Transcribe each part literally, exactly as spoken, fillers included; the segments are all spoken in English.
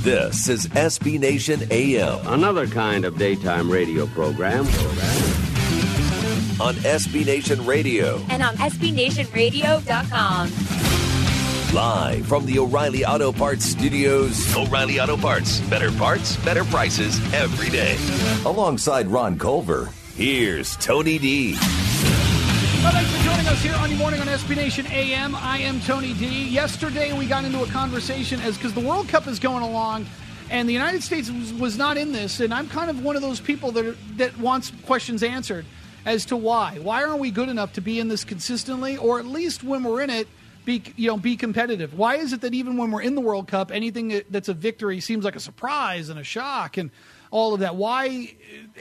This is S B Nation A M. Another kind of daytime radio program. On S B Nation Radio. And on S B Nation Radio dot com. Live from the O'Reilly Auto Parts Studios. O'Reilly Auto Parts. Better parts, better prices every day. Alongside Ron Culver, here's Tony D. Well, thanks for joining us here on your morning on S B Nation A M. I am Tony D. Yesterday we got into a conversation as because the World Cup is going along, and the United States was, was not in this, and I'm kind of one of those people that are, that wants questions answered as to why. Why aren't we good enough to be in this consistently, or at least when we're in it, be you know be competitive? Why is it that even when we're in the World Cup, anything that's a victory seems like a surprise and a shock and all of that? Why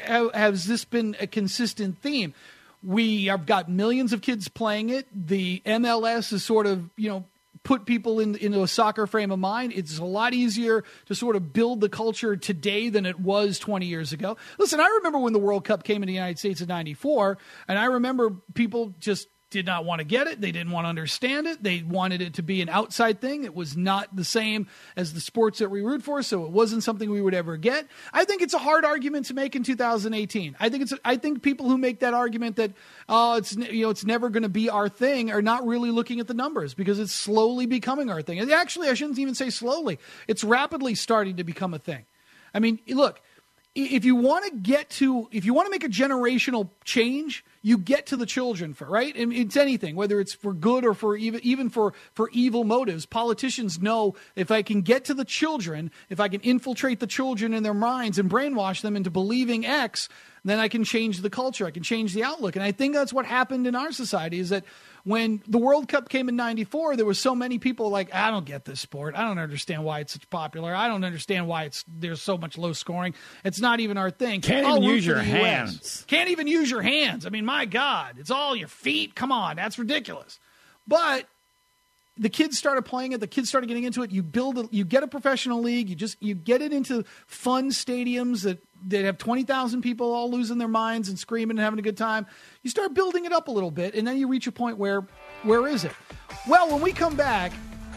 has this been a consistent theme? We have got millions of kids playing it. The M L S is sort of, you know, put people in, into a soccer frame of mind. It's a lot easier to sort of build the culture today than it was twenty years ago. Listen, I remember when the World Cup came in the United States in ninety-four, and I remember people just did not want to get it. They didn't want to understand it. They wanted it to be an outside thing. It was not the same as the sports that we root for, so it wasn't something we would ever get. I think it's a hard argument to make in two thousand eighteen. I think it's. I think people who make that argument that oh, it's you know it's never going to be our thing are not really looking at the numbers, because it's slowly becoming our thing. And actually, I shouldn't even say slowly. It's rapidly starting to become a thing. I mean, look, if you want to get to, if you want to make a generational change, you get to the children for, right? And it's anything, whether it's for good or for even, even for, for evil motives. Politicians know if I can get to the children, if I can infiltrate the children in their minds and brainwash them into believing X, then I can change the culture. I can change the outlook. And I think that's what happened in our society, is that when the World Cup came in ninety-four, there were so many people like, I don't get this sport. I don't understand why it's such popular. I don't understand why it's there's so much low scoring. It's not even our thing. Can't I'll even root use for your the U S. hands. Can't even use your hands. I mean, my God, it's all your feet. Come on, that's ridiculous. But the kids started playing it. The kids started getting into it. You build, a, you get a professional league. You just, you get it into fun stadiums that, that have twenty thousand people all losing their minds and screaming and having a good time. You start building it up a little bit, and then you reach a point where, where is it? Well, when we come back,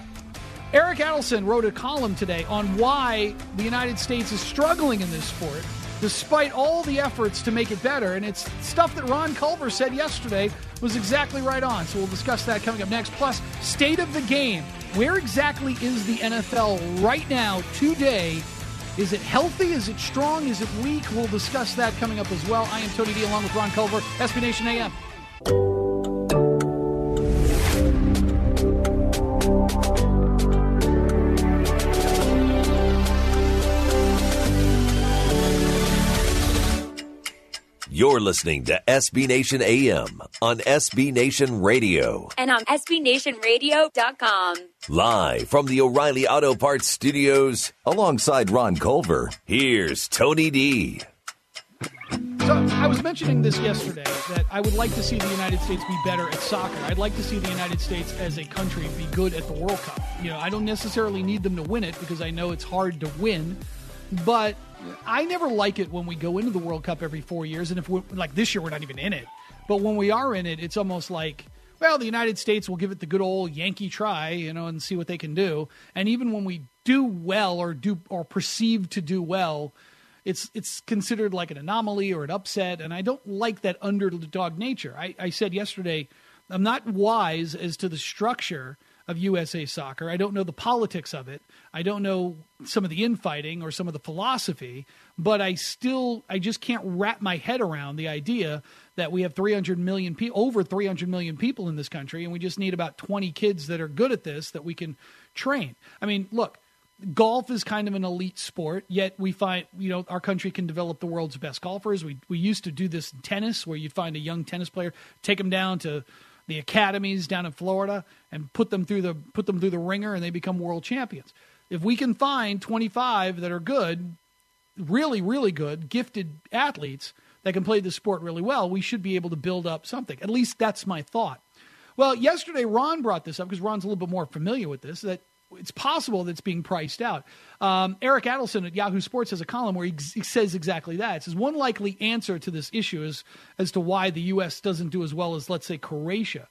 Eric Adelson wrote a column today on why the United States is struggling in this sport, despite all the efforts to make it better. And it's stuff that Ron Culver said yesterday was exactly right on. So we'll discuss that coming up next. Plus, state of the game. Where exactly is the N F L right now, today? Is it healthy? Is it strong? Is it weak? We'll discuss that coming up as well. I am Tony D along with Ron Culver, S B Nation A M. You're listening to S B Nation A M on S B Nation Radio. And on S B Nation Radio dot com. Live from the O'Reilly Auto Parts Studios, alongside Ron Culver, here's Tony D. So I was mentioning this yesterday, that I would like to see the United States be better at soccer. I'd like to see the United States as a country be good at the World Cup. You know, I don't necessarily need them to win it, because I know it's hard to win, but I never like it when we go into the World Cup every four years, and if we're, like this year we're not even in it, but when we are in it, it's almost like, well, the United States will give it the good old Yankee try, you know, and see what they can do. And even when we do well, or do or perceived to do well, it's it's considered like an anomaly or an upset, and I don't like that underdog nature. I, I said yesterday, I'm not wise as to the structure of U S A Soccer. I don't know the politics of it. I don't know some of the infighting or some of the philosophy, but I still, I just can't wrap my head around the idea that we have three hundred million people, over three hundred million people in this country, and we just need about twenty kids that are good at this that we can train. I mean, look, golf is kind of an elite sport, yet we find, you know, our country can develop the world's best golfers. We we used to do this in tennis, where you'd find a young tennis player, take them down to the academies down in Florida and put them through the put them through the ringer, and they become world champions. If we can find twenty-five that are good, really, really good, gifted athletes that can play the sport really well, we should be able to build up something. At least that's my thought. Well, yesterday Ron brought this up, because Ron's a little bit more familiar with this, that it's possible that it's being priced out. Um, Eric Adelson at Yahoo Sports has a column where he, ex- he says exactly that. It says one likely answer to this issue is as to why the U S doesn't do as well as, let's say, Croatia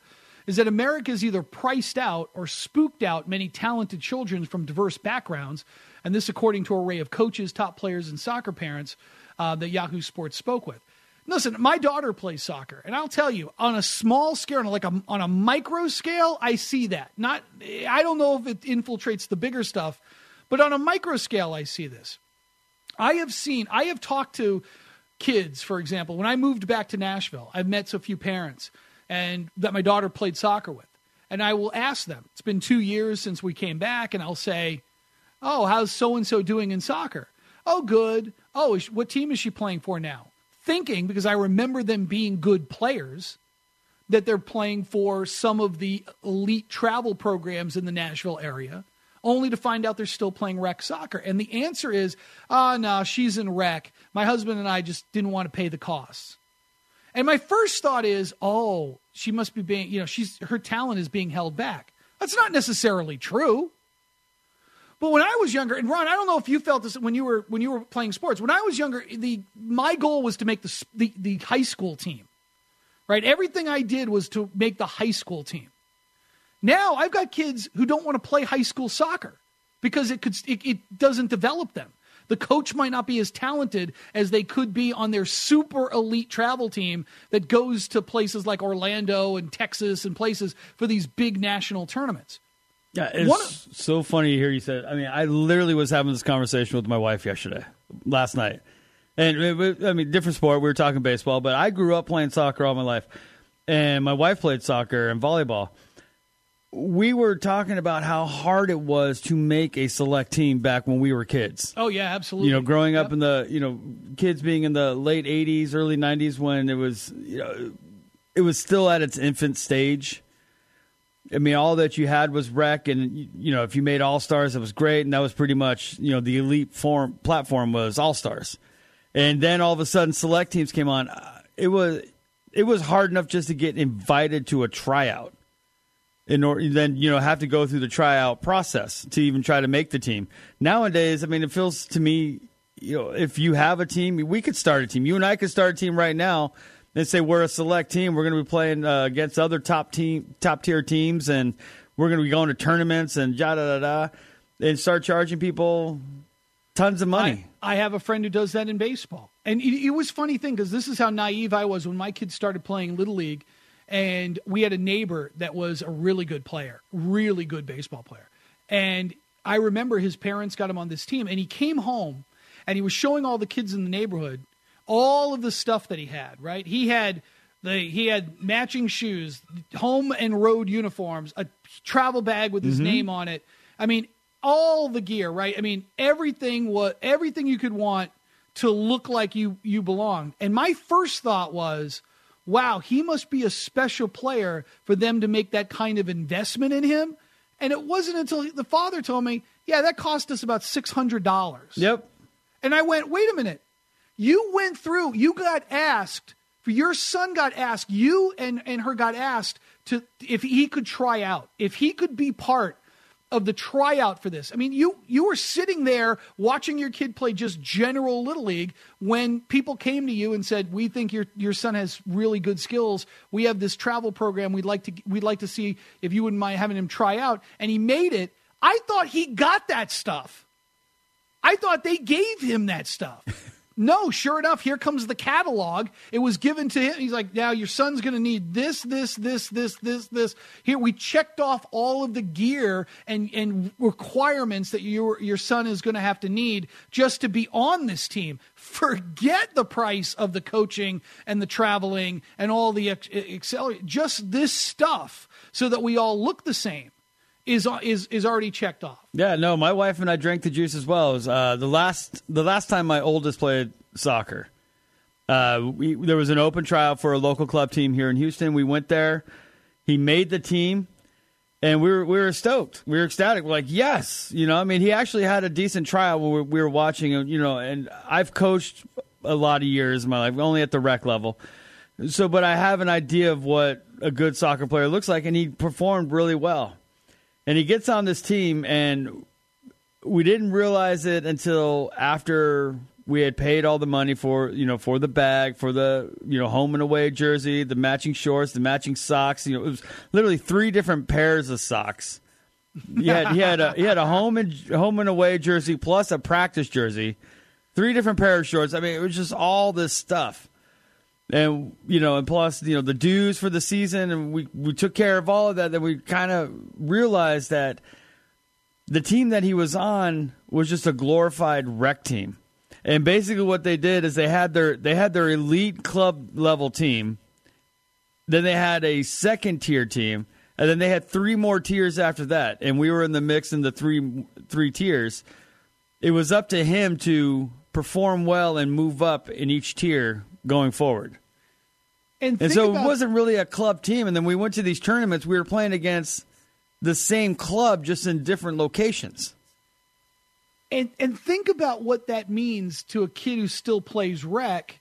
is that America has either priced out or spooked out many talented children from diverse backgrounds, and this according to an array of coaches, top players, and soccer parents uh, that Yahoo Sports spoke with. Listen, my daughter plays soccer, and I'll tell you, on a small scale, like a, on a micro scale, I see that. Not, I don't know if it infiltrates the bigger stuff, but on a micro scale, I see this. I have seen, I have talked to kids, for example. When I moved back to Nashville, I've met a few parents and that my daughter played soccer with. And I will ask them, it's been two years since we came back, and I'll say, oh, how's so-and-so doing in soccer? Oh, good. Oh, is, what team is she playing for now? Thinking, because I remember them being good players, that they're playing for some of the elite travel programs in the Nashville area, only to find out they're still playing rec soccer. And the answer is, oh, no, she's in rec. My husband and I just didn't want to pay the costs. And my first thought is, oh, she must be being, you know, she's her talent is being held back. That's not necessarily true. But when I was younger, and Ron, I don't know if you felt this when you were when you were playing sports. When I was younger, the my goal was to make the the, the high school team, right? Everything I did was to make the high school team. Now I've got kids who don't want to play high school soccer because it could it, it doesn't develop them. The coach might not be as talented as they could be on their super elite travel team that goes to places like Orlando and Texas and places for these big national tournaments. Yeah, it's of, so funny to hear you say it. I mean, I literally was having this conversation with my wife yesterday, last night. And, it, I mean, different sport. We were talking baseball, but I grew up playing soccer all my life. And my wife played soccer and volleyball. We were talking about how hard it was to make a select team back when we were kids. Oh, yeah, absolutely. You know, growing yep. up in the, you know, kids being in the late eighties, early nineties when it was, you know, it was still at its infant stage. I mean, all that you had was rec, and, you know, if you made All-Stars, it was great, and that was pretty much, you know, the elite form platform was All-Stars. And then all of a sudden, select teams came on. It was it was hard enough just to get invited to a tryout, in order then, you know, have to go through the tryout process to even try to make the team. Nowadays, I mean, it feels to me, you know, if you have a team, we could start a team. You and I could start a team right now. They say we're a select team. We're going to be playing uh, against other top team, top tier teams, and we're going to be going to tournaments and da da da da, and start charging people tons of money. I, I have a friend who does that in baseball, and it, it was a funny thing because this is how naive I was when my kids started playing Little League, and we had a neighbor that was a really good player, really good baseball player, and I remember his parents got him on this team, and he came home, and he was showing all the kids in the neighborhood all of the stuff that he had, right? He had the he had matching shoes, home and road uniforms, a travel bag with his mm-hmm. name on it. I mean, all the gear, right? I mean, everything what everything you could want to look like you you belonged. And my first thought was, wow, he must be a special player for them to make that kind of investment in him. And it wasn't until the father told me, yeah, that cost us about six hundred dollars. Yep. And I went, wait a minute. You went through, you got asked, for your son got asked, you and, and her got asked to if he could try out, if he could be part of the tryout for this. I mean, you you were sitting there watching your kid play just general Little League when people came to you and said, we think your your son has really good skills. We have this travel program. We'd like to we'd like to see if you wouldn't mind having him try out. And he made it. I thought he got that stuff. I thought they gave him that stuff. No, sure enough, here comes the catalog. It was given to him. He's like, now your son's going to need this, this, this, this, this, this. Here, we checked off all of the gear and, and requirements that your, your son is going to have to need just to be on this team. Forget the price of the coaching and the traveling and all the accelerate. Just this stuff so that we all look the same. Is is is already checked off. Yeah, no, my wife and I drank the juice as well. It was, uh, the last the last time my oldest played soccer, uh, we, there was an open tryout for a local club team here in Houston. We went there. He made the team, and we were we were stoked. We were ecstatic. We're like, yes, you know. I mean, he actually had a decent tryout when we, we were watching him. You know, and I've coached a lot of years in my life, only at the rec level. So, but I have an idea of what a good soccer player looks like, and he performed really well. And he gets on this team, and we didn't realize it until after we had paid all the money for, you know, for the bag, for the, you know, home and away jersey, the matching shorts, the matching socks. You know, it was literally three different pairs of socks. He had he had a he had a home and home and away jersey plus a practice jersey, three different pairs of shorts. I mean, it was just all this stuff. And, you know, and plus, you know, the dues for the season, and we, we took care of all of that. Then we kind of realized that the team that he was on was just a glorified rec team. And basically what they did is they had their they had their elite club level team. Then they had a second tier team, and then they had three more tiers after that. And we were in the mix in the three three tiers. It was up to him to perform well and move up in each tier going forward. And, and so about- it wasn't really a club team. And then we went to these tournaments. We were playing against the same club, just in different locations. And and think about what that means to a kid who still plays rec.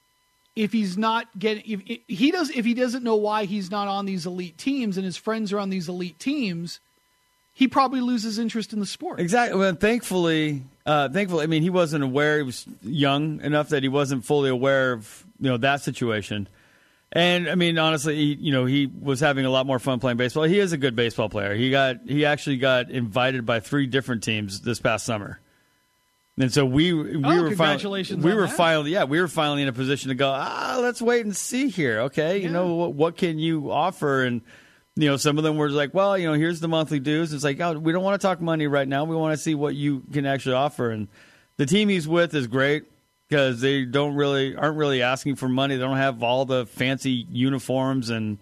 If he's not getting, if, if he does, if he doesn't know why he's not on these elite teams, and his friends are on these elite teams, he probably loses interest in the sport. Exactly. Well, thankfully, uh, thankfully, I mean, he wasn't aware. He was young enough that he wasn't fully aware of, you know, that situation. And I mean, honestly, he, you know, he was having a lot more fun playing baseball. He is a good baseball player. He got, he actually got invited by three different teams this past summer. And so we, we oh, were congratulations finally, we on were that. finally, yeah, we were finally in a position to go, ah, let's wait and see here. Okay. Yeah. You know, what, what can you offer? And, you know, some of them were like, well, you know, here's the monthly dues. It's like, oh, we don't want to talk money right now. We want to see what you can actually offer. And the team he's with is great, because they don't really aren't really asking for money. They don't have all the fancy uniforms, and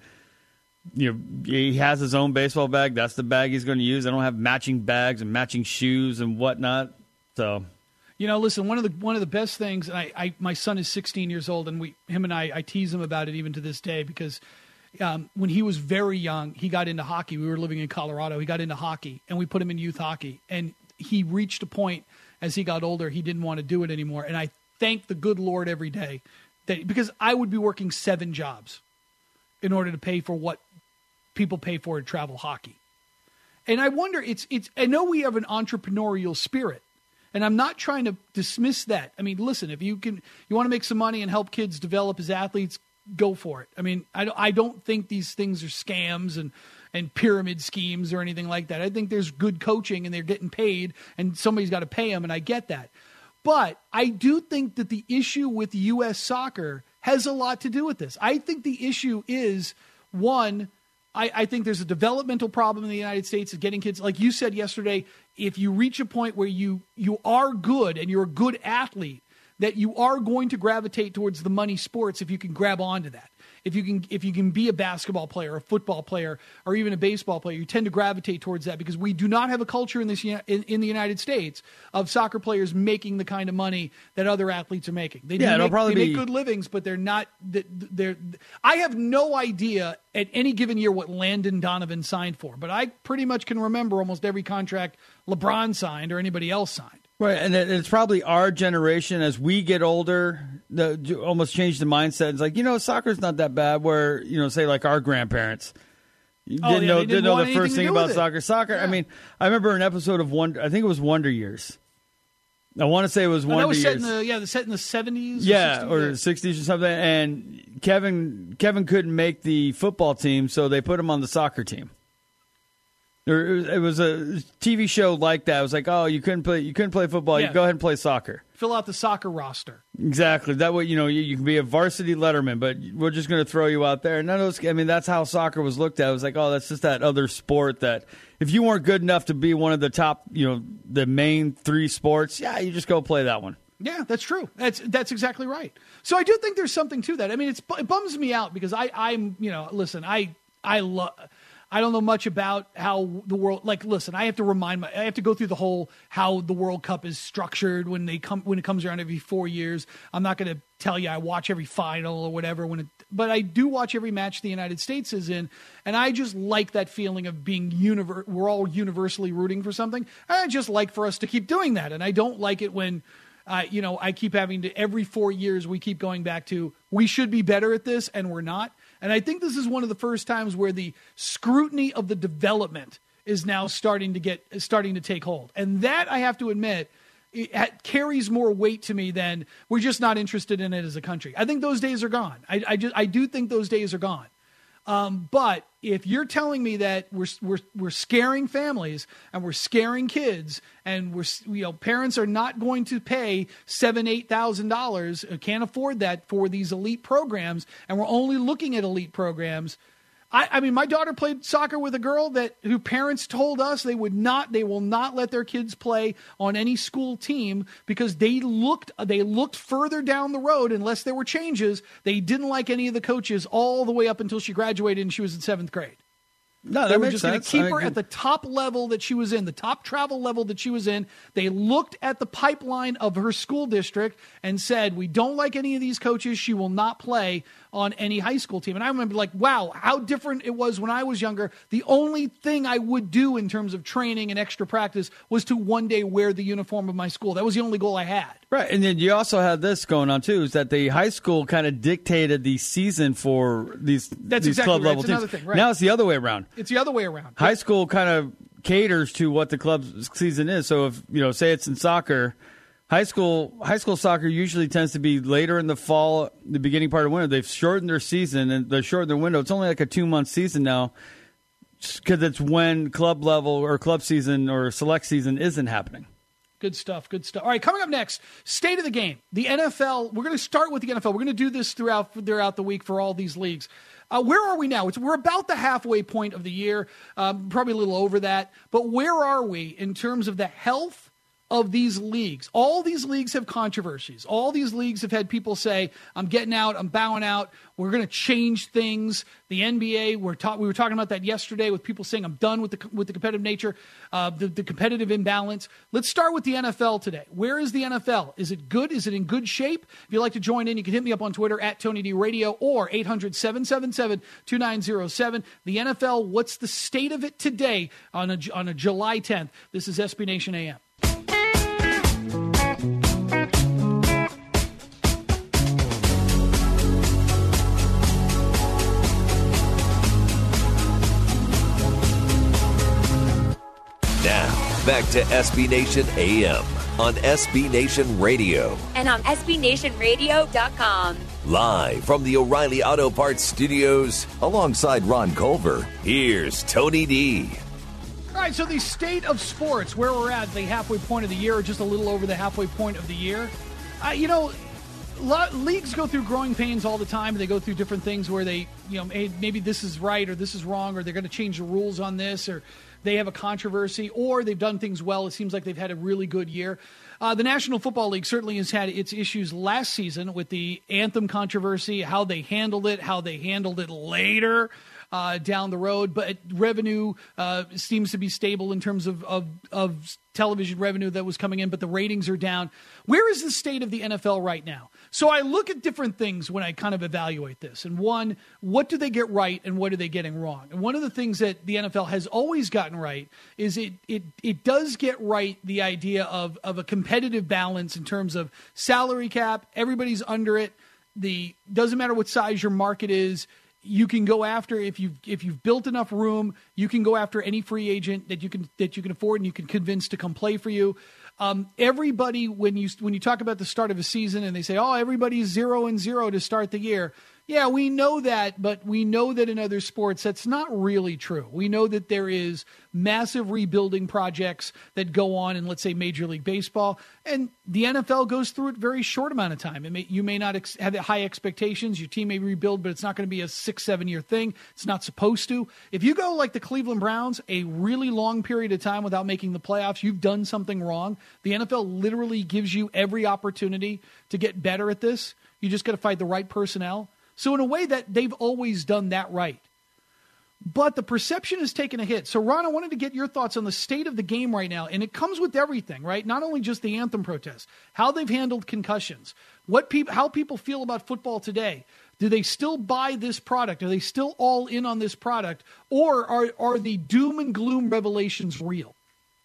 you know, he has his own baseball bag. That's the bag he's going to use. They don't have matching bags and matching shoes and whatnot. So, you know, listen, one of the one of the best things, and I, I my son is sixteen years old, and we him and I I tease him about it even to this day, because um, when he was very young, he got into hockey. We were living in Colorado. He got into hockey, and we put him in youth hockey, and he reached a point as he got older he didn't want to do it anymore, and I thank the good Lord every day that, because I would be working seven jobs in order to pay for what people pay for in travel hockey. And I wonder, it's, it's, I know we have an entrepreneurial spirit, and I'm not trying to dismiss that. I mean, listen, if you can, you want to make some money and help kids develop as athletes, go for it. I mean, I don't, I don't think these things are scams and, and pyramid schemes or anything like that. I think there's good coaching and they're getting paid and somebody's got to pay them. And I get that. But I do think that the issue with U S soccer has a lot to do with this. I think the issue is, one, I, I think there's a developmental problem in the United States of getting kids, like you said yesterday, if you reach a point where you you are good and you're a good athlete, that you are going to gravitate towards the money sports if you can grab onto that. If you can if you can be a basketball player, a football player, or even a baseball player, you tend to gravitate towards that, because we do not have a culture in this in, in the United States of soccer players making the kind of money that other athletes are making. They, do yeah, it'll make, probably they be... make good livings, but they're not. They're. I have no idea at any given year what Landon Donovan signed for, but I pretty much can remember almost every contract LeBron signed or anybody else signed. Right, and it's probably our generation as we get older, the, almost change the mindset. It's like, you know, soccer's not that bad. Where, you know, say like our grandparents didn't oh, yeah, know didn't, didn't know want the first thing about soccer. Soccer. Yeah. I mean, I remember an episode of Wonder. I think it was Wonder Years. I want to say it was oh, Wonder that was Years. set in the, yeah, set in the seventies. Yeah, or, or sixties or something. And Kevin Kevin couldn't make the football team, so they put him on the soccer team. It was a T V show like that. It was like, oh, you couldn't play, you couldn't play football. Yeah. You go ahead and play soccer. Fill out the soccer roster. Exactly. That way, you know, you, you can be a varsity letterman, but we're just going to throw you out there. None of those. I mean, that's how soccer was looked at. It was like, oh, that's just that other sport that if you weren't good enough to be one of the top, you know, the main three sports, yeah, you just go play that one. Yeah, that's true. That's that's exactly right. So I do think there's something to that. I mean, it's, it bums me out because I, I'm, you know, listen, I I love. I don't know much about how the world, like, listen, I have to remind my, I have to go through the whole, how the World Cup is structured when they come, when it comes around every four years. I'm not going to tell you I watch every final or whatever when it, but I do watch every match the United States is in. And I just like that feeling of being univer- we're all universally rooting for something. And I just like for us to keep doing that. And I don't like it when, uh, you know, I keep having to, every four years, we keep going back to, we should be better at this and we're not. And I think this is one of the first times where the scrutiny of the development is now starting to get starting to take hold. And that, I have to admit, it ha- carries more weight to me than we're just not interested in it as a country. I think those days are gone. I, I, just, I do think those days are gone. Um, but if you're telling me that we're, we're, we're scaring families and we're scaring kids and we're, you know, parents are not going to pay seven, eight thousand dollars, can't afford that for these elite programs, and we're only looking at elite programs. I, I mean, my daughter played soccer with a girl that who parents told us they would not, they will not let their kids play on any school team because they looked, they looked further down the road unless there were changes. They didn't like any of the coaches all the way up until she graduated and she was in seventh grade. No, they that were makes just going to sense. keep I her mean, at the top level that she was in, the top travel level that she was in. They looked at the pipeline of her school district and said, we don't like any of these coaches. She will not play on any high school team. And I remember like, wow, how different it was when I was younger. The only thing I would do in terms of training and extra practice was to one day wear the uniform of my school. That was the only goal I had. Right, and then you also had this going on too, is that the high school kind of dictated the season for these, That's these exactly club right. level It's teams. another thing, right. Now it's the other way around. It's the other way around. High school kind of caters to what the club's season is. So if, you know, say it's in soccer, high school high school soccer usually tends to be later in the fall, the beginning part of winter. They've shortened their season and they've shortened their window. It's only like a two-month season now because it's when club level or club season or select season isn't happening. Good stuff. Good stuff. All right, coming up next, state of the game. The N F L, we're going to start with the N F L. We're going to do this throughout throughout the week for all these leagues. Uh, where are we now? It's, we're about the halfway point of the year, um, probably a little over that. But where are we in terms of the health of these leagues? All these leagues have controversies. All these leagues have had people say, I'm getting out, I'm bowing out, we're going to change things. The N B A, we're ta- we were talking about that yesterday with people saying, I'm done with the with the competitive nature, uh, the, the competitive imbalance. Let's start with the N F L today. Where is the N F L? Is it good? Is it in good shape? If you'd like to join in, you can hit me up on Twitter at Tony D Radio or eight hundred, seven seven seven, two nine zero seven. The N F L, what's the state of it today on a, on a July tenth? This is S B Nation A M. Now, back to S B Nation A M on S B Nation Radio. And on S B Nation Radio dot com. Live from the O'Reilly Auto Parts Studios, alongside Ron Culver, here's Tony D. All right, so the state of sports, where we're at, the halfway point of the year, or just a little over the halfway point of the year. Uh, you know, lot, leagues go through growing pains all the time. They go through different things where they, you know, hey, maybe this is right or this is wrong, or they're going to change the rules on this, or they have a controversy, or they've done things well. It seems like they've had a really good year. Uh, the National Football League certainly has had its issues last season with the anthem controversy, how they handled it, how they handled it later uh, down the road. But revenue uh, seems to be stable in terms of, of, of television revenue that was coming in, but the ratings are down. Where is the state of the N F L right now? So I look at different things when I kind of evaluate this. And one, what do they get right and what are they getting wrong? And one of the things that the N F L has always gotten right is it it it does get right the idea of, of a competitive balance in terms of salary cap. Everybody's under it. The doesn't matter what size your market is. You can go after if you've if you've built enough room, you can go after any free agent that you can that you can afford and you can convince to come play for you. Um, everybody, when you when you talk about the start of a season and they say, oh, everybody's zero and zero to start the year. Yeah, we know that, but we know that in other sports, that's not really true. We know that there is massive rebuilding projects that go on in, let's say, Major League Baseball, and the N F L goes through it very short amount of time. It may, you may not ex- have high expectations. Your team may rebuild, but it's not going to be a six, seven-year thing. It's not supposed to. If you go like the Cleveland Browns, a really long period of time without making the playoffs, you've done something wrong. The N F L literally gives you every opportunity to get better at this. You just got to find the right personnel. So in a way that they've always done that right. But the perception has taken a hit. So, Ron, I wanted to get your thoughts on the state of the game right now. And it comes with everything, right? Not only just the anthem protests, how they've handled concussions, what people, how people feel about football today. Do they still buy this product? Are they still all in on this product? Or are, are the doom and gloom revelations real?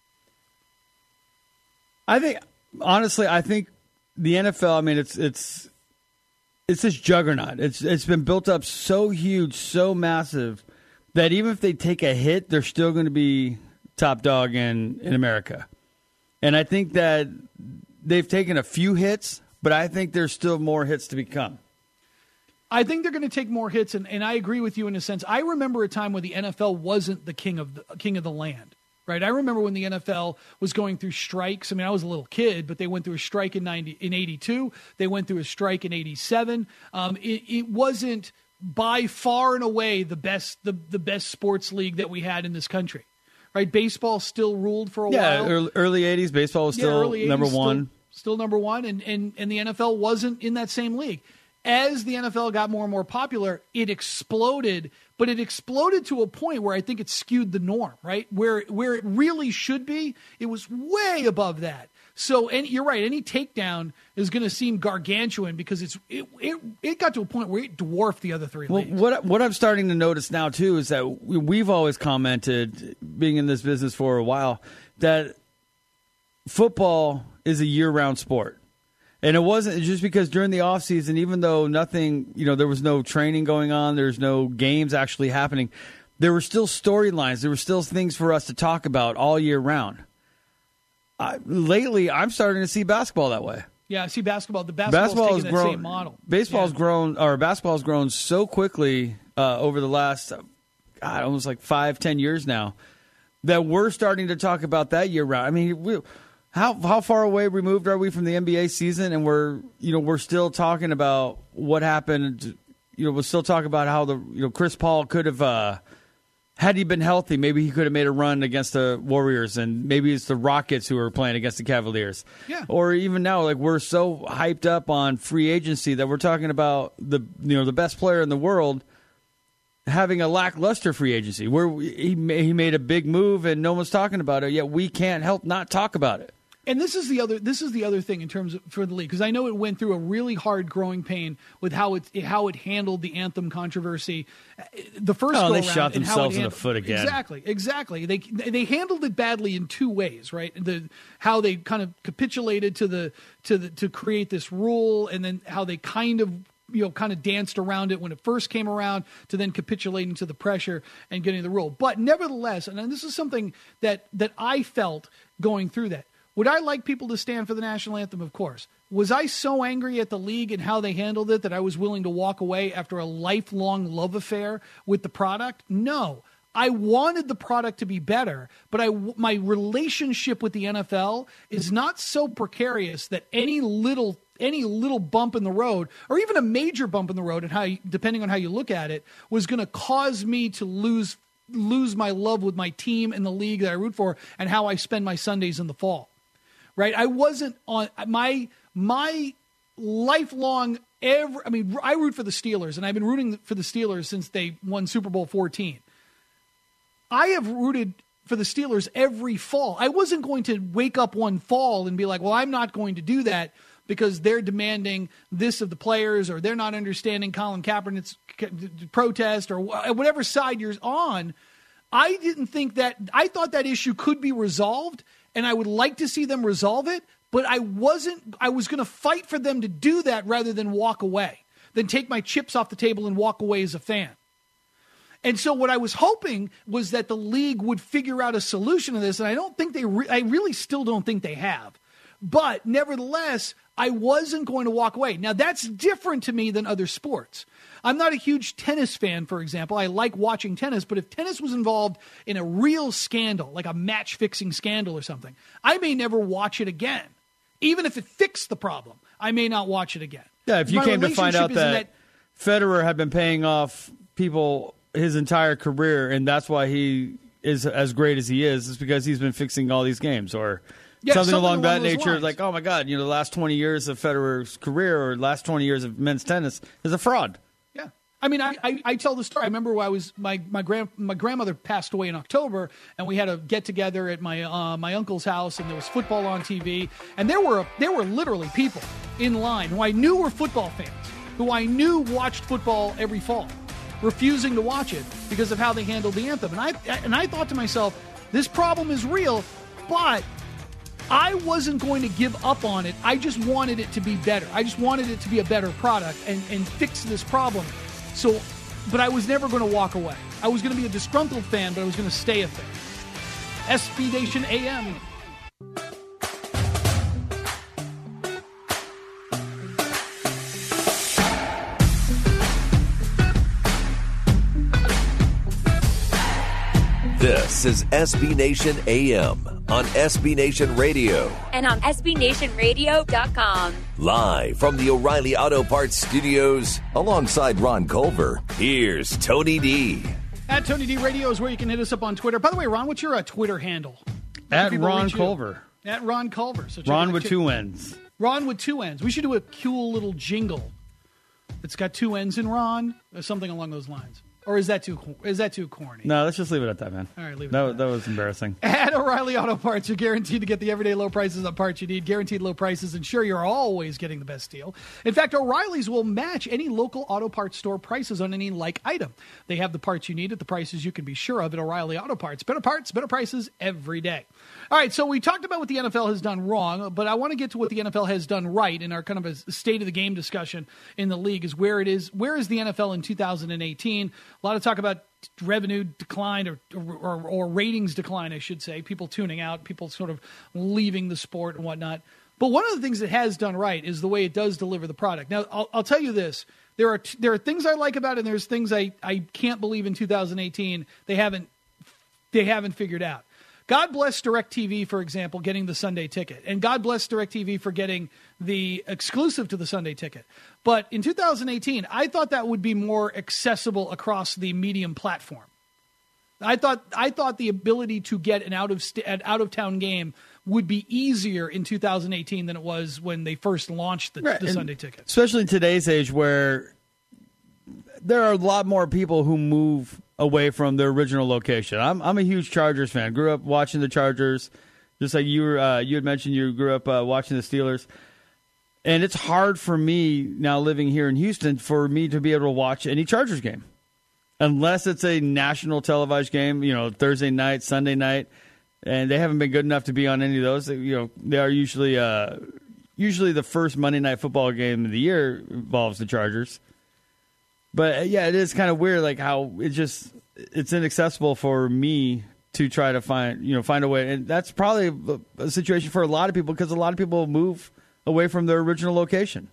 I think, honestly, I think the N F L, I mean, it's it's it's this juggernaut. It's It's been built up so huge, so massive, that even if they take a hit, they're still going to be top dog in, in America. And I think that they've taken a few hits, but I think there's still more hits to become. I think they're going to take more hits, and, and I agree with you in a sense. I remember a time when the N F L wasn't the king of the king of the land, right? I remember when the N F L was going through strikes. I mean, I was a little kid, but they went through a strike in ninety in eighty-two. They went through a strike in eighty-seven. Um, it, it wasn't by far and away the best the, the best sports league that we had in this country, right? Baseball still ruled for a yeah, while. Yeah, early eighties, baseball was still yeah, early eighties, number one. Still, still number one, and, and, and the N F L wasn't in that same league. As the N F L got more and more popular, it exploded, but it exploded to a point where I think it skewed the norm, right? Where where it really should be, it was way above that. So, and you're right, any takedown is going to seem gargantuan because it's it, it it got to a point where it dwarfed the other three well, leagues. What what I'm starting to notice now too is that we've always commented, being in this business for a while, that football is a year-round sport. And it wasn't just because during the offseason, even though nothing, you know, there was no training going on, there's no games actually happening, there were still storylines. There were still things for us to talk about all year round. I, lately, I'm starting to see basketball that way. Yeah, I see basketball. The basketball's basketball taking that grown, same model. Baseball's yeah. grown, or basketball's grown so quickly uh, over the last, God, almost like five, ten years now, that we're starting to talk about that year round. I mean, we. How how far away removed are we from the N B A season, and we're you know we're still talking about what happened. You know, we're still talking about how the you know Chris Paul could have uh, had he been healthy, maybe he could have made a run against the Warriors, and maybe it's the Rockets who are playing against the Cavaliers. Yeah. Or even now, like we're so hyped up on free agency that we're talking about the you know the best player in the world having a lackluster free agency where he he made a big move and no one's talking about it, yet we can't help not talk about it. And this is the other this is the other thing in terms of for the league, because I know it went through a really hard growing pain with how it how it handled the anthem controversy. The first oh, go they around shot and themselves how it in the foot again. Exactly, exactly. They they handled it badly in two ways, right? The how they kind of capitulated to the to the to create this rule, and then how they kind of you know kind of danced around it when it first came around, to then capitulating to the pressure and getting the rule. But nevertheless, and this is something that that I felt going through that. Would I like people to stand for the national anthem? Of course. Was I so angry at the league and how they handled it that I was willing to walk away after a lifelong love affair with the product? No. I wanted the product to be better, but I, my relationship with the N F L is not so precarious that any little any little bump in the road, or even a major bump in the road, and how you, depending on how you look at it, was going to cause me to lose lose my love with my team and the league that I root for and how I spend my Sundays in the fall. Right, I wasn't on my my lifelong. Every, I mean, I root for the Steelers, and I've been rooting for the Steelers since they won Super Bowl fourteen. I have rooted for the Steelers every fall. I wasn't going to wake up one fall and be like, "Well, I'm not going to do that because they're demanding this of the players, or they're not understanding Colin Kaepernick's protest, or whatever side you're on." I didn't think that. I thought that issue could be resolved. And I would like to see them resolve it, but I wasn't, I was going to fight for them to do that rather than walk away, than take my chips off the table and walk away as a fan. And so what I was hoping was that the league would figure out a solution to this, and I don't think they, re- I really still don't think they have. But nevertheless, I wasn't going to walk away. Now, that's different to me than other sports. I'm not a huge tennis fan, for example. I like watching tennis, but if tennis was involved in a real scandal, like a match-fixing scandal or something, I may never watch it again. Even if it fixed the problem, I may not watch it again. Yeah, if you My came to find out that, that Federer had been paying off people his entire career, and that's why he is as great as he is, is because he's been fixing all these games, or yeah, something, something along, along that nature. lines. Like, oh my God, you know, the last twenty years of Federer's career, or last twenty years of men's tennis is a fraud. Yeah. I mean, I, I, I tell the story. I remember when I was my my grand my grandmother passed away in October, and we had a get together at my uh, my uncle's house, and there was football on T V, and there were there were literally people in line who I knew were football fans, who I knew watched football every fall, refusing to watch it because of how they handled the anthem, and I and I thought to myself, this problem is real, but I wasn't going to give up on it. I just wanted it to be better. I just wanted it to be a better product and, and fix this problem. So, but I was never going to walk away. I was going to be a disgruntled fan, but I was going to stay a fan. S B Nation A M. This is S B Nation A M on S B Nation Radio. And on S B Nation Radio dot com. Live from the O'Reilly Auto Parts Studios, alongside Ron Culver, here's Tony D. At Tony D Radio is where you can hit us up on Twitter. By the way, Ron, what's your uh, Twitter handle? At Ron Culver. At Ron Culver. So Ron with two N's. Ron with two N's. We should do a cool little jingle. It's got two N's in Ron, or something along those lines. Or is that too is that too corny? No, let's just leave it at that, man. All right, leave it that, at that. That was embarrassing. At O'Reilly Auto Parts, you're guaranteed to get the everyday low prices on parts you need. Guaranteed low prices ensure you're always getting the best deal. In fact, O'Reilly's will match any local auto parts store prices on any like item. They have the parts you need at the prices you can be sure of at O'Reilly Auto Parts. Better parts, better prices every day. All right, so we talked about what the N F L has done wrong, but I want to get to what the N F L has done right in our kind of a state of the game discussion in the league is where it is. Where is the N F L in two thousand eighteen? A lot of talk about revenue decline or, or, or ratings decline, I should say. People tuning out, people sort of leaving the sport and whatnot. But one of the things it has done right is the way it does deliver the product. Now, I'll, I'll tell you this. There are there are things I like about it, and there's things I, I can't believe in two thousand eighteen they haven't they haven't figured out. God bless DirecTV, for example, getting the Sunday ticket. And God bless DirecTV for getting the exclusive to the Sunday ticket. But in two thousand eighteen, I thought that would be more accessible across the medium platform. I thought I thought the ability to get an out of st- an out of town game would be easier in two thousand eighteen than it was when they first launched the, right. the Sunday ticket. Especially in today's age where there are a lot more people who move away from their original location. I'm I'm a huge Chargers fan. Grew up watching the Chargers, just like you were. Uh, you had mentioned you grew up uh, watching the Steelers. And it's hard for me now living here in Houston for me to be able to watch any Chargers game. Unless it's a national televised game, you know, Thursday night, Sunday night. And they haven't been good enough to be on any of those. You know, they are usually uh, usually the first Monday night football game of the year involves the Chargers. But, yeah, it is kind of weird, like how it just it's inaccessible for me to try to find, you know, find a way. And that's probably a situation for a lot of people because a lot of people move away from their original location.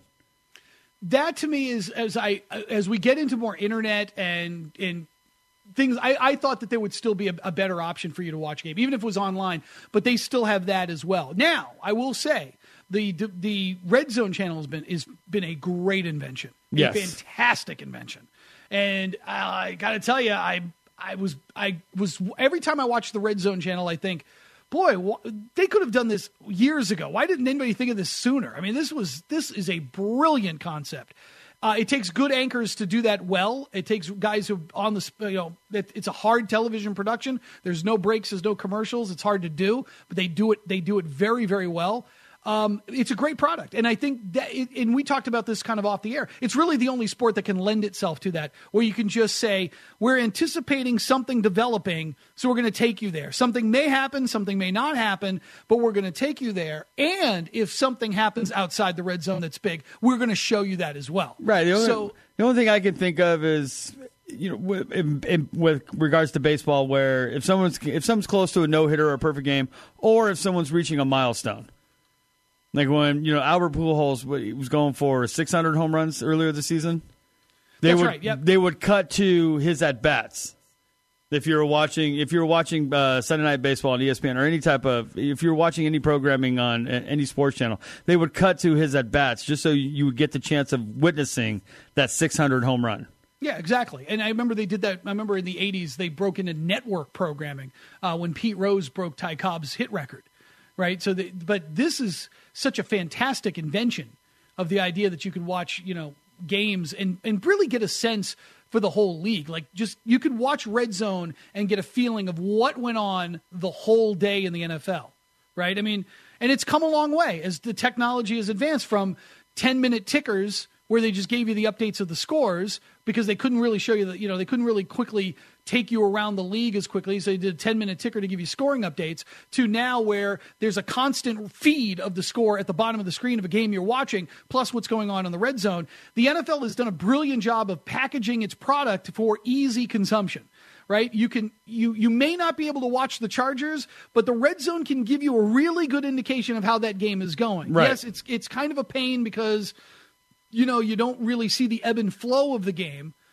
That to me is as I as we get into more internet and and things, I, I thought that there would still be a, a better option for you to watch a game, even if it was online. But they still have that as well. Now, I will say the the, the Red Zone channel has been is been a great invention, yes. a fantastic invention, and I got to tell you, I I was I was every time I watch the Red Zone channel, I think, boy, they could have done this years ago. Why didn't anybody think of this sooner? I mean, this was this is a brilliant concept. Uh, it takes good anchors to do that well. It takes guys who on the you know it, it's a hard television production. There's no breaks, there's no commercials. It's hard to do, but they do it. They do it very, very well. Um, it's a great product. And I think that, it, and we talked about this kind of off the air, it's really the only sport that can lend itself to that, where you can just say, we're anticipating something developing, so we're going to take you there. Something may happen, something may not happen, but we're going to take you there. And if something happens outside the red zone that's big, we're going to show you that as well. Right. The only, so, the only thing I can think of is, you know, with, in, in, with regards to baseball, where if someone's if someone's close to a no-hitter or a perfect game, or if someone's reaching a milestone. Like when, you know, Albert Pujols was going for six hundred home runs earlier this season. They That's would, right, yep. They would cut to his at-bats. If you're watching if you're watching uh, Sunday Night Baseball on E S P N or any type of, if you're watching any programming on any sports channel, they would cut to his at-bats just so you would get the chance of witnessing that six hundred home run. Yeah, exactly. And I remember they did that. I remember in the eighties, they broke into network programming uh, when Pete Rose broke Ty Cobb's hit record. Right. So, the, but this is such a fantastic invention of the idea that you can watch, you know, games and, and really get a sense for the whole league. Like just you can watch Red Zone and get a feeling of what went on the whole day in the N F L. Right. I mean, and it's come a long way as the technology has advanced from ten minute tickers where they just gave you the updates of the scores because they couldn't really show you that, you know, they couldn't really quickly take you around the league as quickly. So they did a ten minute ticker to give you scoring updates to now where there's a constant feed of the score at the bottom of the screen of a game you're watching, plus what's going on in the red zone. The N F L has done a brilliant job of packaging its product for easy consumption. Right? You can you you may not be able to watch the Chargers, but the red zone can give you a really good indication of how that game is going. Right. Yes, it's it's kind of a pain because, you know, you don't really see the ebb and flow of the game.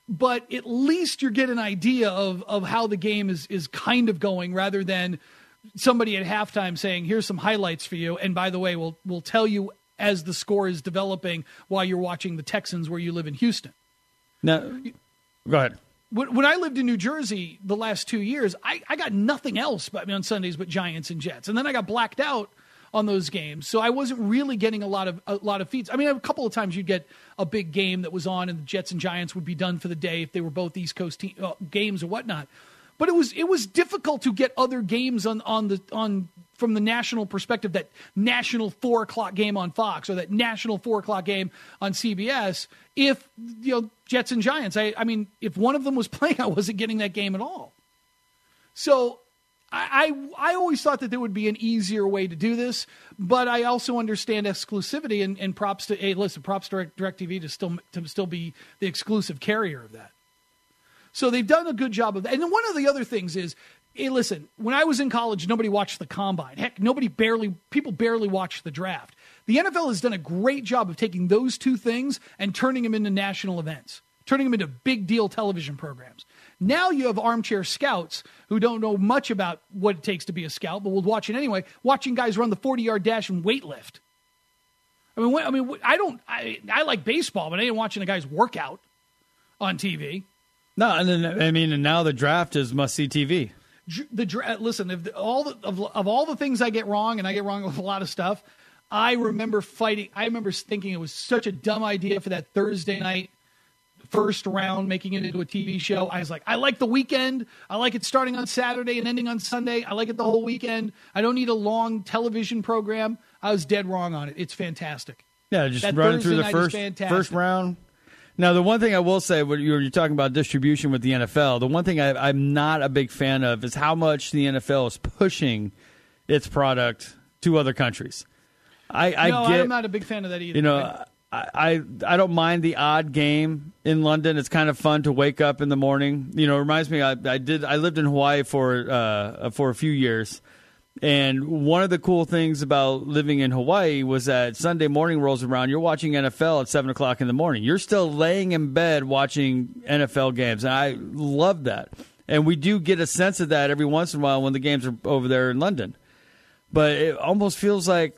but at least you get an idea of, of how the game is, is kind of going rather than somebody at halftime saying, here's some highlights for you. And by the way, we'll, we'll tell you as the score is developing while you're watching the Texans where you live in Houston. Now, go ahead. When, when I lived in New Jersey the last two years, I, I got nothing else but, I mean, on Sundays but Giants and Jets. And then I got blacked out on those games. So I wasn't really getting a lot of a lot of feeds. I mean, a couple of times you'd get a big game that was on and the Jets and Giants would be done for the day if they were both East Coast team, uh, games or whatnot. But it was it was difficult to get other games on, on the on from the national perspective, that national four o'clock game on Fox or that national four o'clock game on C B S. If, you know, Jets and Giants, I, I mean, if one of them was playing, I wasn't getting that game at all. So I, I I always thought that there would be an easier way to do this, but I also understand exclusivity and, and props to, hey, listen, props to Direct, DirecTV to still to still be the exclusive carrier of that. So they've done a good job of that. And then one of the other things is, hey, listen, when I was in college, nobody watched the combine. Heck, nobody barely, people barely watched the draft. The N F L has done a great job of taking those two things and turning them into national events, turning them into big deal television programs. Now you have armchair scouts who don't know much about what it takes to be a scout, but will watch it anyway, watching guys run the forty-yard dash and weightlift. I mean, I mean, I don't, I, I like baseball, but I ain't watching a guy's workout on T V. No, and then, I mean, and now the draft is must-see T V. The dra- Listen, if the, all the, of, of all the things I get wrong, and I get wrong with a lot of stuff, I remember fighting, I remember thinking it was such a dumb idea for that Thursday night first round, making it into a T V show. I was like, I like the weekend. I like it starting on Saturday and ending on Sunday. I like it the whole weekend. I don't need a long television program. I was dead wrong on it. It's fantastic. Yeah, just that running Thursday through the first first round. Now, the one thing I will say, when you're talking about distribution with the N F L, the one thing I, I'm not a big fan of is how much the N F L is pushing its product to other countries. I, I no, get, I'm not a big fan of that either. You know, I, I I don't mind the odd game in London. It's kind of fun to wake up in the morning. You know, it reminds me. I, I did. I lived in Hawaii for uh, for a few years, and one of the cool things about living in Hawaii was that Sunday morning rolls around, you're watching N F L at seven o'clock in the morning. You're still laying in bed watching N F L games, and I love that. And we do get a sense of that every once in a while when the games are over there in London. But it almost feels like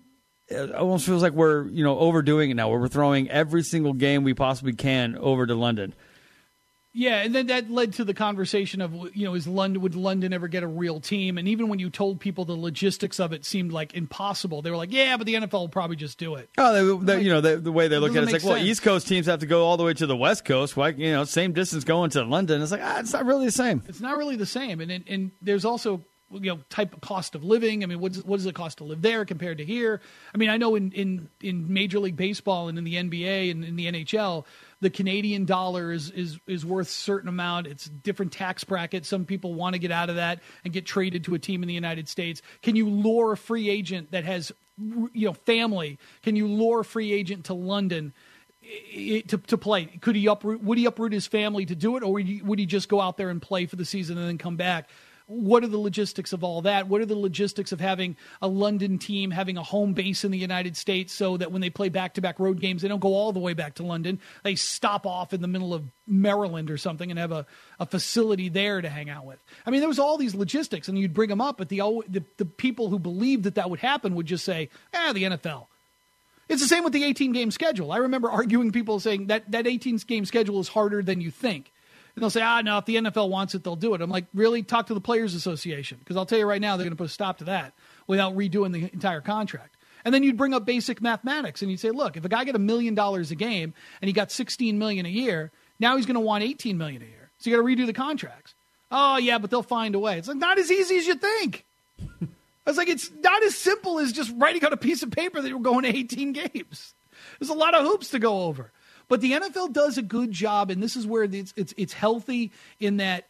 it almost feels like we're, you know, overdoing it now, where we're throwing every single game we possibly can over to London. Yeah, and then that led to the conversation of, you know, is London, would London ever get a real team? And even when you told people the logistics of it seemed like impossible, they were like, yeah, but the N F L will probably just do it. Oh, they, they, you know, they, the way they look at it, it's like, sense. well, East Coast teams have to go all the way to the West Coast. Why, you know, same distance going to London. It's like, ah, it's not really the same. It's not really the same. And and, and there's also, you know, type of cost of living. I mean, what does, what does it cost to live there compared to here? I mean, I know in, in, in Major League Baseball and in the N B A and in the N H L, the Canadian dollar is, is, is worth a certain amount. It's different tax brackets. Some people want to get out of that and get traded to a team in the United States. Can you lure a free agent that has, you know, family? Can you lure a free agent to London to, to play? Could he uproot, would he uproot his family to do it? Or would he, would he just go out there and play for the season and then come back? What are the logistics of all that? What are the logistics of having a London team having a home base in the United States so that when they play back-to-back road games, they don't go all the way back to London. They stop off in the middle of Maryland or something and have a, a facility there to hang out with. I mean, there was all these logistics, and you'd bring them up, but the, the, the people who believed that that would happen would just say, ah, the N F L. It's the same with the eighteen-game schedule. I remember arguing people saying that that eighteen-game schedule is harder than you think. And they'll say, ah, no, if the N F L wants it, they'll do it. I'm like, really? Talk to the Players Association. Because I'll tell you right now, they're going to put a stop to that without redoing the entire contract. And then you'd bring up basic mathematics, and you'd say, look, if a guy got a million dollars a game and he got sixteen million dollars a year, now he's going to want eighteen million dollars a year. So you got to redo the contracts. Oh, yeah, but they'll find a way. It's like, not as easy as you think. I was like, it's not as simple as just writing on a piece of paper that you're going to eighteen games. There's a lot of hoops to go over. But the N F L does a good job, and this is where it's, it's it's healthy in that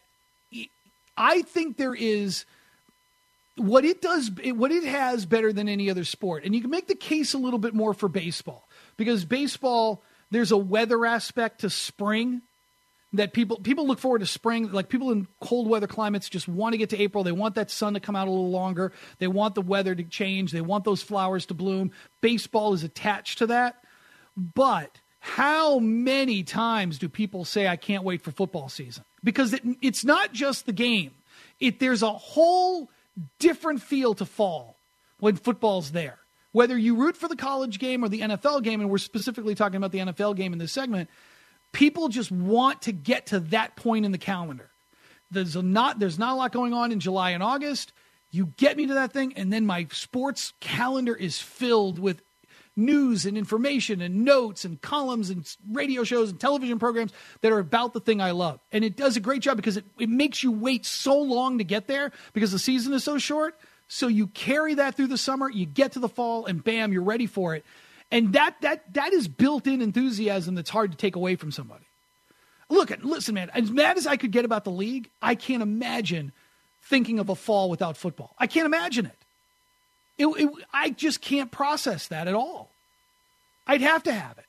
I think there is what it does, what it has better than any other sport. And you can make the case a little bit more for baseball, because baseball, there's a weather aspect to spring that people people look forward to spring. Like people in cold weather climates just want to get to April. They want that sun to come out a little longer. They want the weather to change. They want those flowers to bloom. Baseball is attached to that. But how many times do people say, I can't wait for football season? Because it, it's not just the game. It, there's a whole different feel to fall when football's there. Whether you root for the college game or the N F L game, and we're specifically talking about the N F L game in this segment, people just want to get to that point in the calendar. There's a not, there's not a lot going on in July and August. You get me to that thing, and then my sports calendar is filled with news and information and notes and columns and radio shows and television programs that are about the thing I love. And it does a great job because it, it makes you wait so long to get there because the season is so short. So you carry that through the summer, you get to the fall, and bam, you're ready for it. And that that that is built-in enthusiasm that's hard to take away from somebody. Look, listen, man, as mad as I could get about the league, I can't imagine thinking of a fall without football. I can't imagine it. It, it. I just can't process that at all. I'd have to have it.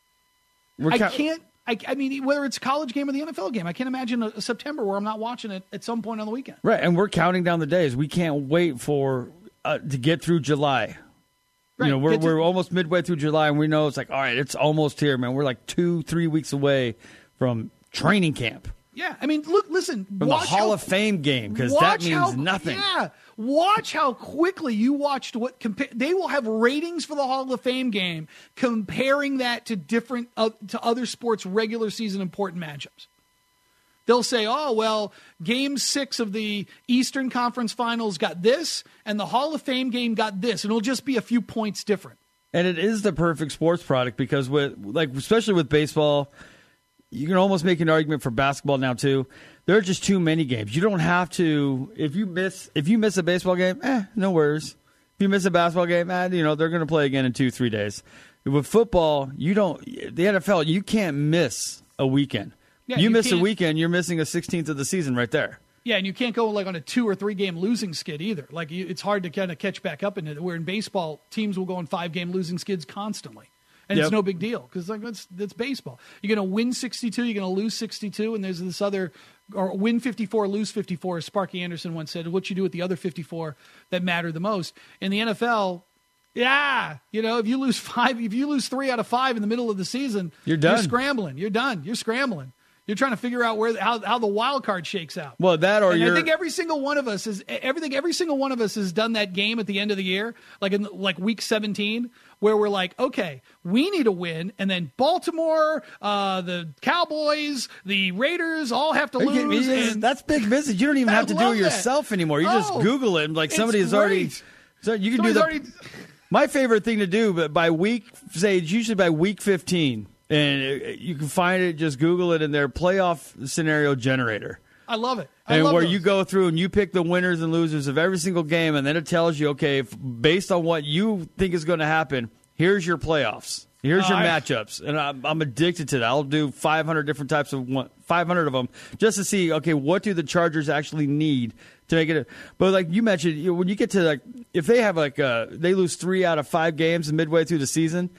We're I ca- can't. I, I mean, whether it's a college game or the N F L game, I can't imagine a, a September where I'm not watching it at some point on the weekend. Right, and we're counting down the days. We can't wait for uh, to get through July. Right. You know, we're to- we're almost midway through July, and we know it's like, all right, it's almost here, man. We're like two, three weeks away from training camp. Yeah, I mean, look, listen. From the Hall how, of Fame game, because that means how, nothing. Yeah, watch how quickly you watched what compa- they will have ratings for the Hall of Fame game, comparing that to different uh, to other sports' regular season important matchups. They'll say, "Oh, well, Game Six of the Eastern Conference Finals got this, and the Hall of Fame game got this," and it'll just be a few points different. And it is the perfect sports product because, with like, especially with baseball. You can almost make an argument for basketball now too. There are just too many games. You don't have to. If you miss, if you miss a baseball game, eh, no worries. If you miss a basketball game, eh, you know they're going to play again in two, three days. With football, you don't. The N F L, you can't miss a weekend. Yeah, you, you miss a weekend, you're missing a sixteenth of the season right there. Yeah, and you can't go like on a two or three game losing skid either. Like you, it's hard to kind of catch back up in it. Where in baseball, teams will go on five game losing skids constantly. And yep. It's no big deal because like that's that's baseball. You're going to win sixty-two, you're going to lose sixty-two, and there's this other or win fifty-four, lose fifty-four. As Sparky Anderson once said, what you do with the other fifty-four that matter the most. In the N F L, yeah, you know, if you lose five, if you lose three out of five in the middle of the season, you're done. You're scrambling. You're done. You're scrambling. You're trying to figure out where how how the wild card shakes out. Well, that or and you're... I think every single one of us is everything. Every single one of us has done that game at the end of the year, like in like week seventeen, where we're like, okay, we need a win, and then Baltimore, uh, the Cowboys, the Raiders all have to lose. And that's big business. You don't even have to do it yourself that. anymore. You oh, just Google it, and like somebody's already. So you can somebody's do the. Already... My favorite thing to do, but by week, say it's usually by week fifteen. And you can find it, just Google it in their playoff scenario generator. I love it. I and love where those. you go through and you pick the winners and losers of every single game, and then it tells you, okay, if, based on what you think is going to happen, here's your playoffs. Here's uh, your I, matchups. And I'm, I'm addicted to that. I'll do five hundred different types of one, five hundred of them just to see, okay, what do the Chargers actually need to make it? But like you mentioned, you know, when you get to like, if they have like, uh, they lose three out of five games midway through the season,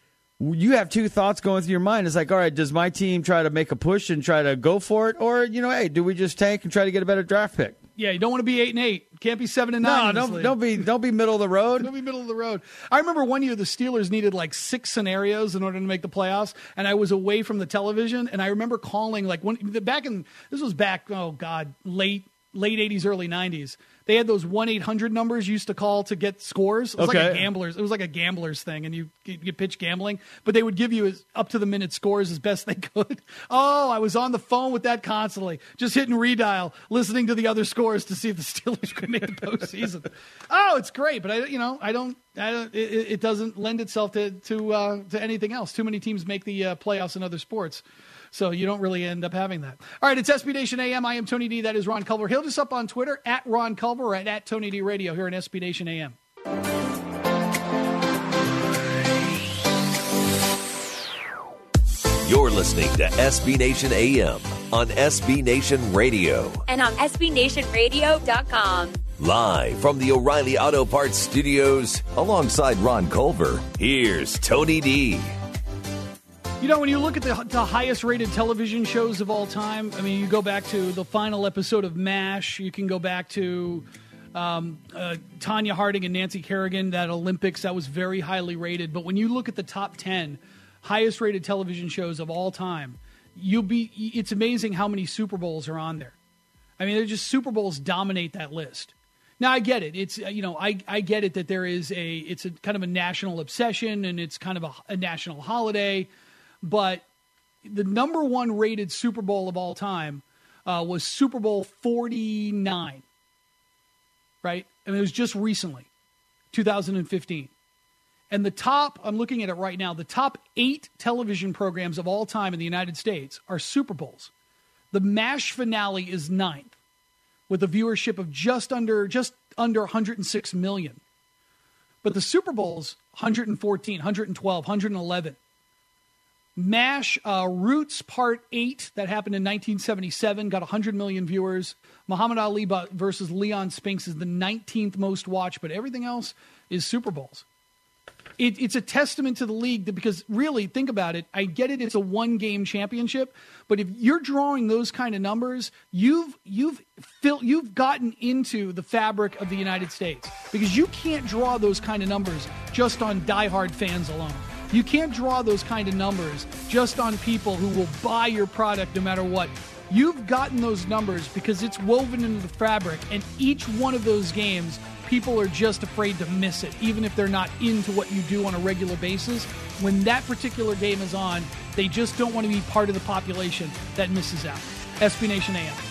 you have two thoughts going through your mind. It's like, all right, does my team try to make a push and try to go for it? Or, you know, hey, do we just tank and try to get a better draft pick? Yeah, you don't want to be eight and eight. Can't be seven and nine. No, don't don't be don't be middle of the road. Don't be middle of the road. I remember one year the Steelers needed like six scenarios in order to make the playoffs, and I was away from the television, and I remember calling like when back in this was back oh god late late eighties early nineties. They had those one eight hundred numbers you used to call to get scores. It was okay. like a gambler's. It was like a gambler's thing, and you you pitch gambling, but they would give you as, up to the minute scores as best they could. Oh, I was on the phone with that constantly, just hitting redial, listening to the other scores to see if the Steelers could make the postseason. Oh, it's great, but I you know I don't I don't it, it doesn't lend itself to to uh, to anything else. Too many teams make the uh, playoffs in other sports. So you don't really end up having that. All right, it's S B Nation A M. I am Tony D. That is Ron Culver. Hit us up on Twitter, at Ron Culver, or at, at Tony D Radio here in S B Nation A M. You're listening to S B Nation A M on S B Nation Radio. And on S B Nation Radio dot com. Live from the O'Reilly Auto Parts Studios, alongside Ron Culver, here's Tony D. You know, when you look at the, the highest-rated television shows of all time, I mean, you go back to the final episode of MASH. You can go back to um, uh, Tanya Harding and Nancy Kerrigan, that Olympics. That was very highly rated. But when you look at the top ten highest rated television shows of all time, you'll be, it's amazing how many Super Bowls are on there. I mean, they're just Super Bowls dominate that list. Now, I get it. It's, you know, I, I get it that there is a, it's a kind of a national obsession and it's kind of a, a national holiday, but the number one rated Super Bowl of all time uh, was Super Bowl forty-nine, right? I mean, it was just recently, two thousand fifteen. And the top, I'm looking at it right now, the top eight television programs of all time in the United States are Super Bowls. The MASH finale is ninth, with a viewership of just under just under one hundred six million. But the Super Bowl's one hundred fourteen, one hundred twelve, one hundred eleven. MASH uh, Roots Part eight, that happened in nineteen seventy-seven, got one hundred million viewers. Muhammad Ali versus Leon Spinks is the nineteenth most watched, but everything else is Super Bowls. It, it's a testament to the league that, because really, think about it, I get it, it's a one-game championship, but if you're drawing those kind of numbers, you've you've filled, you've gotten into the fabric of the United States, because you can't draw those kind of numbers just on diehard fans alone. You can't draw those kind of numbers just on people who will buy your product no matter what. You've gotten those numbers because it's woven into the fabric, and each one of those games, people are just afraid to miss it, even if they're not into what you do on a regular basis. When that particular game is on, they just don't want to be part of the population that misses out. S B Nation A M.